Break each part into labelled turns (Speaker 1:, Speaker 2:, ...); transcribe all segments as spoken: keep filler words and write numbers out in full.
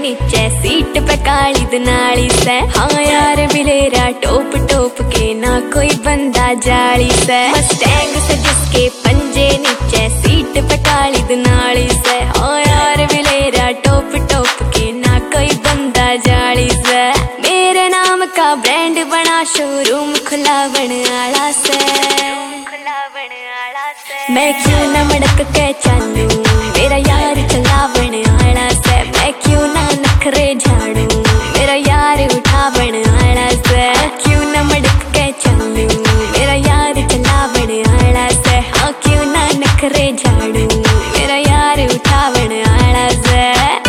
Speaker 1: नीचे सीट पे काली दनाली से। हाँ यार बिलेरा टोप टोप के ना कोई बंदा जाली से। मस्टैंग से जिसके पंजे नीचे सीट पे काली दनाली से। हाँ यार बिलेरा टोप टोप के ना कोई बंदा जाली से। मेरे नाम का ब्रांड बना शोरूम खुला बन आला से। मैं क्यों ना मड़क के चलूं मेरा यार चला बन आला से। मैं क्यों ना नखरे झाड़ू मेरा यार उठा बन आला से। क्यों ना मड़क के चलूं मेरा यार चला बन आला से। हाँ क्यों ना नखरे झाड़ू मेरा यार उठा बन आला से।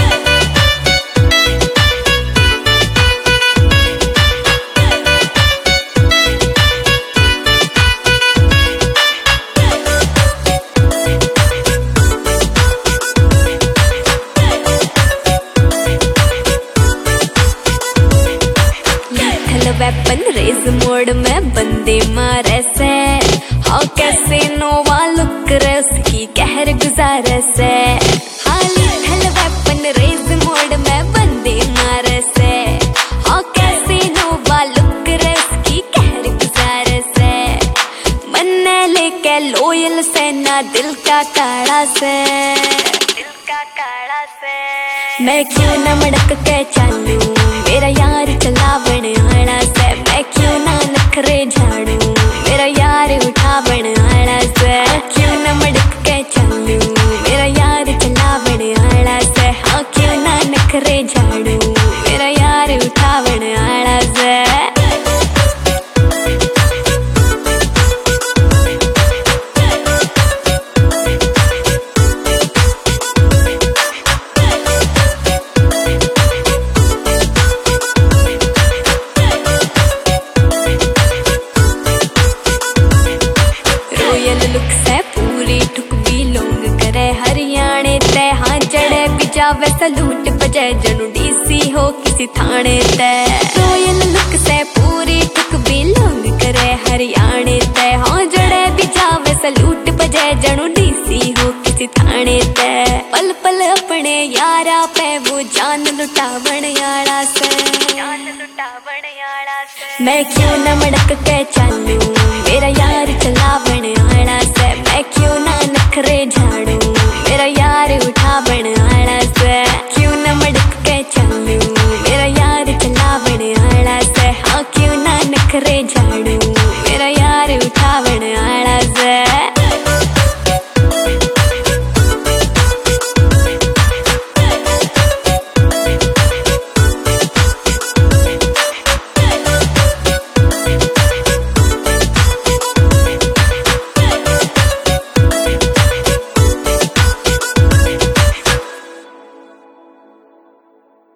Speaker 1: वेपन रेज मोड़ में बंदे मारे से। हाँ कैसे नोवा लुक उसकी कहर गुजारे से। हाँ लिथल वेपन रेज मोड़ में बंदे मारे से। हाँ कैसे नोवा लुक उसकी कहर गुजारे से। मन्ने लेके लोयल से ना दिल का काड़ा से। दिल का काड़ा से। मैं क्यों ना मड़क के चलूं मेरा यार चला बन आला से। मैं क्यों ना नखरे झाड़ू मेरा यार उठा बन आला से। क्यों ना मड़क के चलूं मेरा यार चला बन आला से। हाँ क्यों ना नखरे झाड़ू मेरा यार उठा बन आला से। लुक से पूरी ठुक भी लोंग करे हरियाणे ते। हाँ जड़े पिजावे सलूट बजे जनू डीसी हो किसी थाने ते। रोयल लुक से पूरी ठुक भी लोंग करे हरियाणे ते। हाँ जड़े पिजावे सलूट बजे जनू डीसी हो किसी थाने ते। पल पल अपने यारा पे वो जान लुटावण यारा से। जान लुटावण यारा से। मैं क्यों न मड़क के चलूं मेरा यार चला